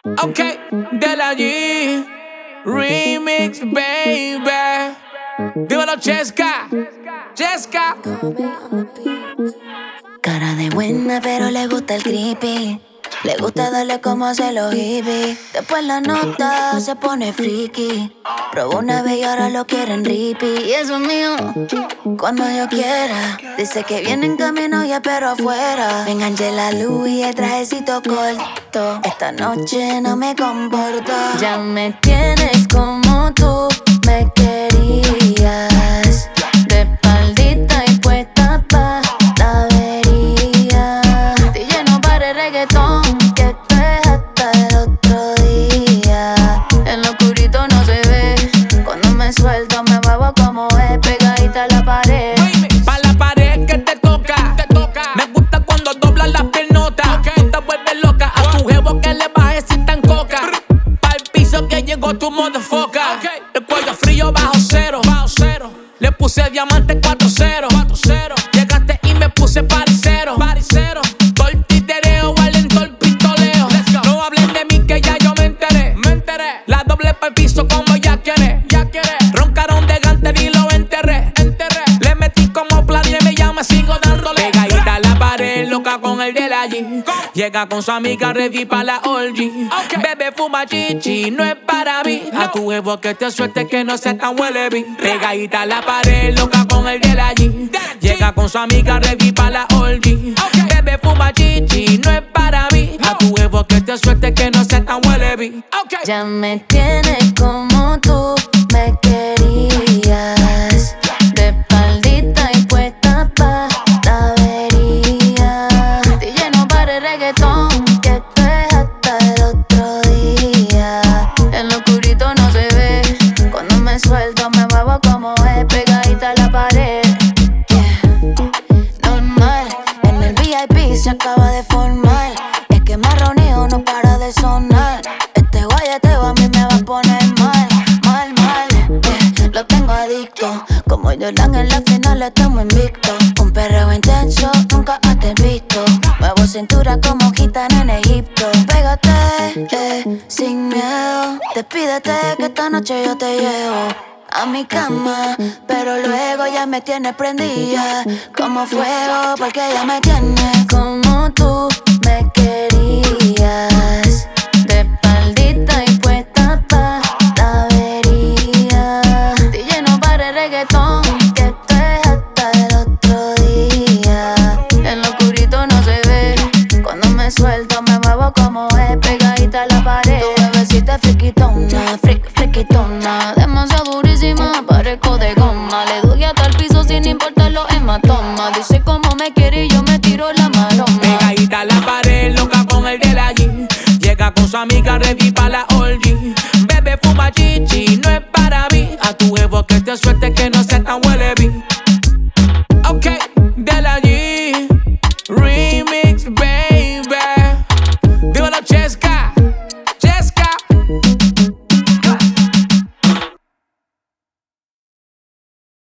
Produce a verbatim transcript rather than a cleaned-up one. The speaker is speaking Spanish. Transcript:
Ok, de la G Remix, baby. Dímelo, Chesca. Chesca. Cara de buena, pero le gusta el creepy. Le gusta darle como hace los hippies. Después la nota se pone friki. Probó una vez y ahora lo quieren rippy. Y eso es mío, cuando yo quiera. Dice que viene en camino ya pero afuera. Me enganché la luz y el trajecito corto. Esta noche no me comporto. Ya me tienes como tú me querías. De espaldita y puesta pa' la avería. Te lleno para el reggaetón, que esto es hasta el otro día. En lo oscurito no se ve. Cuando me suelto me muevo como es, pegadita a la pared. Pa' la pared que te toca, te toca. Me gusta cuando doblas las piernotas. Okay. Tú te vuelves loca a tu jevo que le bajes si tan coca. Pa' el piso que llegó tu motherfucker. Okay. El cuello frío bajo cero, bajo cero. Le puse diamante cuatro cero. Llegaste y me puse paricero. Paricero. Tortitereo, valento el pistoleo. No hablen de mí que ya yo me enteré. Me enteré. La doble pa' el piso como ya quiere. Ya quiere. Roncaron de ganter y lo enterré. Enterré. Le metí como plan y me llama, sigo dándole. Pegadita a la pared, loca con el de la G. Llega con su amiga ready pa' la orgy. Okay. Bebe, fuma chichi, no es para mí. No. A tu huevo que te suelte que no sea tan huele bien. Pegadita a la pared, loca con el de la G. Llega con su amiga ready pa' la orgy. Okay. Bebe, fuma chichi, no es para mí. No. A tu huevo que te suelte que no sea tan huele bien. Okay. Ya me tienes como tú me querías. De espaldita y puesta pa' la avería. Te lleno para el reggaetón, que esto es hasta el otro día. En lo oscurito no se ve. Cuando me suelto me muevo como es, pegadita a la pared. Yeah. Normal, en el V I P se acaba de formar. Es que me reunido no para de sonar. Este guayeteo a mí me va a poner mal, mal, mal. Yeah. Lo tengo adicto, como Jordan en la final estamos invictos. Un perreo intenso, nunca antes visto. Muevo cintura como gitana en Egipto. Pégate, eh, sin miedo. Despídete que esta noche yo te llevo a mi cama, pero luego ya me tienes prendida como fuego, porque ya me tienes como tú me querías. De espaldita y puesta pa' la avería. Te lleno para el reggaetón, que esto es hasta el otro día. En lo oscurito no se ve. Cuando me suelto me muevo como es, pegadita a la pared. Tu bebecita friquitona, fric, friquitona. Demasiado durísima, parezco de goma. Le doy hasta el piso sin importar los hematomas. Dice cómo me quiere y yo me tiro la maroma. Pegadita a la pared, loca con el de la G. Llega con su amiga ready pa' la orgy.